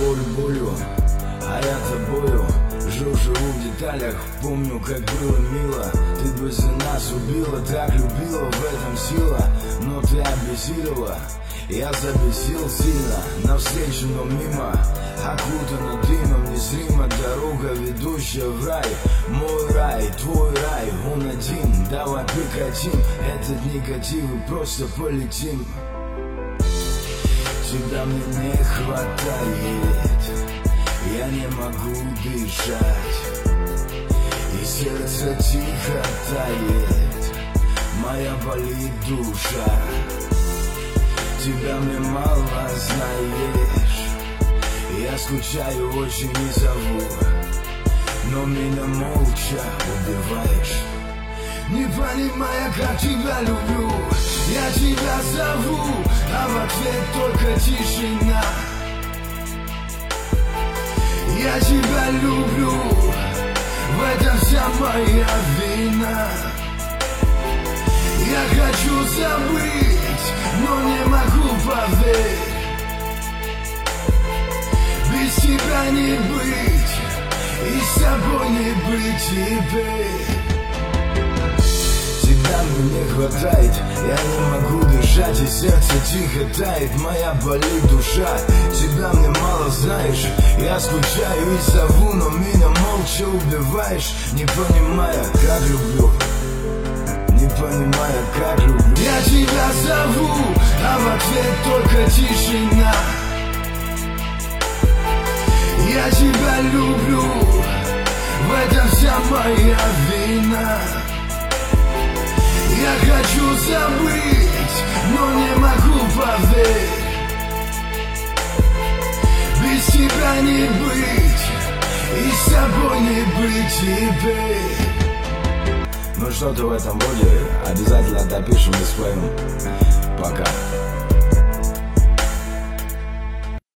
поры болью, а я тобою живу в деталях. Помню, как было мило, ты бы за нас убила, так любила, в этом сила. Но ты обессилила, я забесил сильно. Навстречу, но мимо, окутана дымом, незримо дорога, ведущая в рай. Мой рай, твой рай, он один. Давай прекратим этот негатив и просто полетим. Тебя мне не хватает, я не могу дышать, и сердце тихо тает, моя болит душа. Тебя мне мало знаешь, я скучаю очень и зову, но меня молча убиваешь. Не понимая, как тебя люблю, я тебя зову, а в ответ только тишина. Я тебя люблю, в этом вся моя вина. Я хочу забыть, но не могу, поверь. Без тебя не быть, и с тобой не быть теперь. Тебя мне не хватает, я не могу дышать, и сердце тихо тает, моя болит душа. Тебя мне мало знаешь, я скучаю и зову, но меня молча убиваешь. Не понимая, как люблю, не понимая, как люблю. Я тебя зову, а в ответ только тишина. Я тебя люблю, в этом вся моя вина. Я хочу забыть, но не могу, поверь. Без тебя не быть, и с тобой не быть теперь. Ну что-то в этом роде, обязательно допишем и споем.